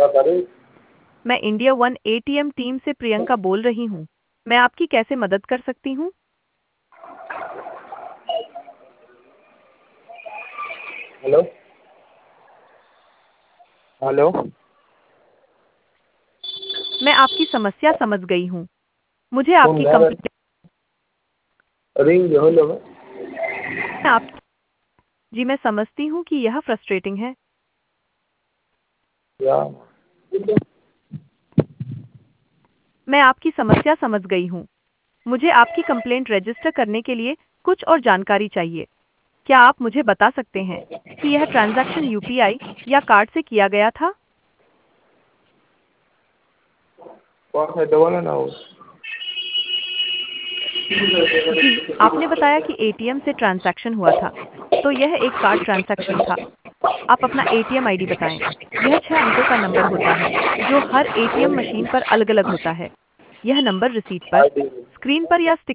क्या करें? मैं इंडिया वन एटीएम टीम से प्रियंका बोल रही हूँ। मैं आपकी कैसे मदद कर सकती हूँ? Hello hello. मैं आपकी समस्या समझ गई हूँ। मुझे फोन आपकी घर कंप्लेंट रिंग हेलो में आप जी मैं समझती हूँ कि यह फ्रस्ट्रेटिंग है। या मैं आपकी समस्या समझ गई हूँ। मुझे आपकी कंप्लेंट रजिस्टर करने के लिए कुछ और जानकारी चाहिए। क्या आप मुझे बता सकते हैं कि यह ट्रांजैक्शन यूपीआई या कार्ड से किया गया था? कौन सा डबल है ना वो? जी, आपने बताया कि एटीएम से ट्रांजैक्शन हुआ था। तो यह एक कार्ड ट्रांजैक्शन था। आप अपना एटीएम आईडी बताएं। यह 6 अंकों का नंबर होता है, जो हर एटीएम मशीन पर अलग-अलग होता है। यह नंबर रिसीट पर, आईडी स्क्रीन पर या स्टिकर